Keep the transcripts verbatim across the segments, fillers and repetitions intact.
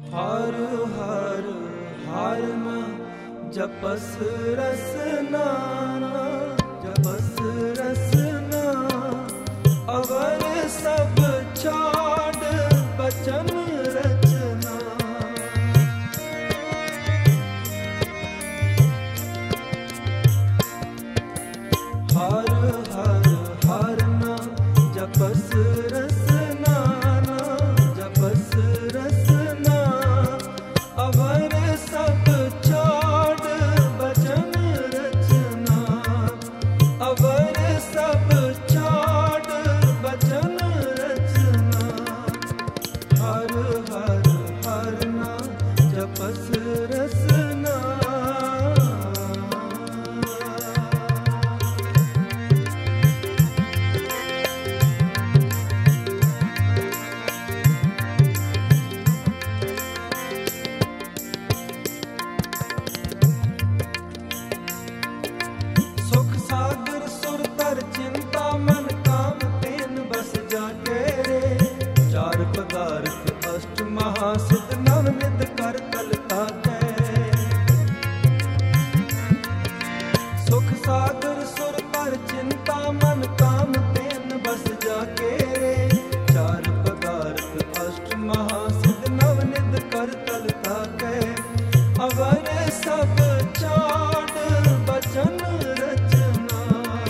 हर हर हर न जपस रसना जपस रसना अवर सब छाड़ बचन रचना। हर हर हर न जपस रसना जपस रसना अवर सब छाड़ बचन रचना अवर सब छाड़ बचन रचना। हर हर हर न जपस रसना। चिंता मन काम तेन बस जाके रे चार पदार्थ अष्ट महासिद्ध नवनिध कर कलता है। सुख सागर सुर पर चिंता मन काम तेन बस जाके रे चार पदार्थ अष्ट महासिद्ध नवनिध कर कलता है। अवर सब छाड़ बचन रचना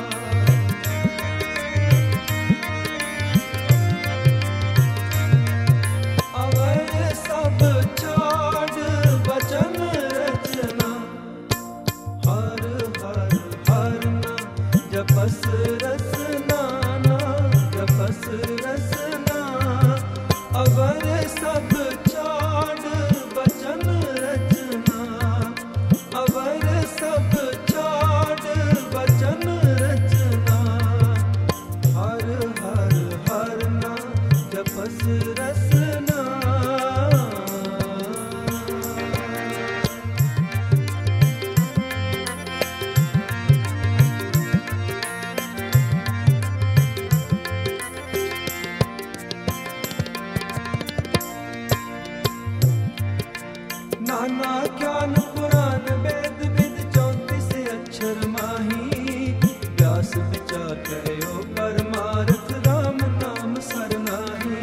सब छाड़ बचन रचना। हर हर हर न जपस रसना जपस रसना अवर सब छाड़ बचन रचना अवर सब छाड़ बचन रचना। हर हर हर न जपस रसना। नाना ज्ञान पुराण वेद विद चौंतीस अक्षर माही व्यास विचार कयो परमार्थ राम नाम सरनाही।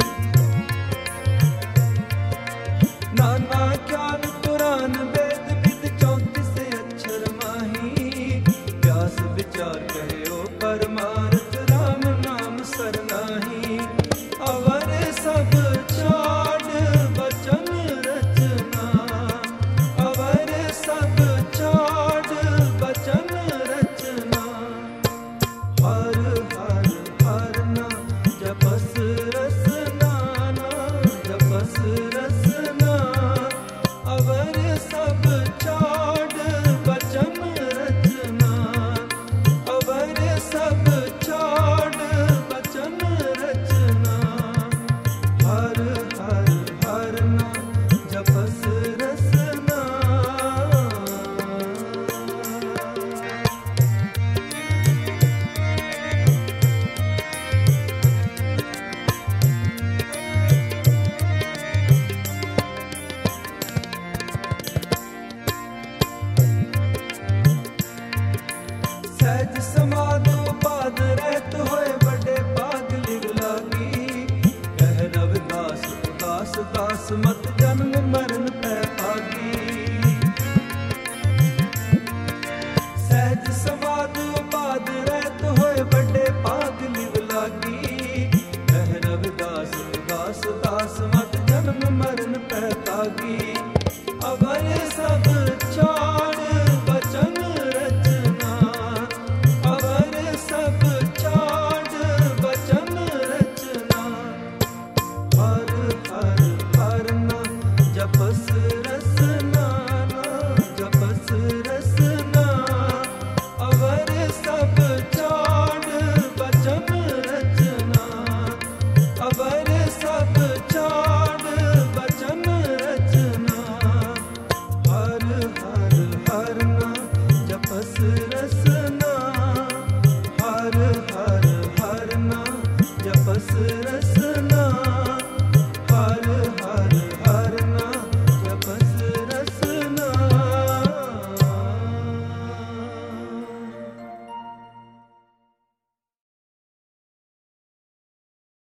नाना ज्ञान पुराण वेद विद चौंतीस अक्षर माही व्यास विचार कयो परमार्थ राम नाम सरनाही। अवर सब छाड़ बचन रचना अवर सब छाड़ बचन रचना। हर हर हर न जपस रसना जपस रसना अवर सब छाड़ बचन रचना अवर सब छाड़ बचन रचना। हर हर हर न जपस रसना। सहज समाधो पाद रहत होए बड़े पाग लिव लागी। कह रविदास उदास दास मत जन्म मरण पै पागी। सहज समाधो पाद रहत होए बड़े पाग लिव लागी। कह रविदास उदास दास मत जन्म मरण पै पागी।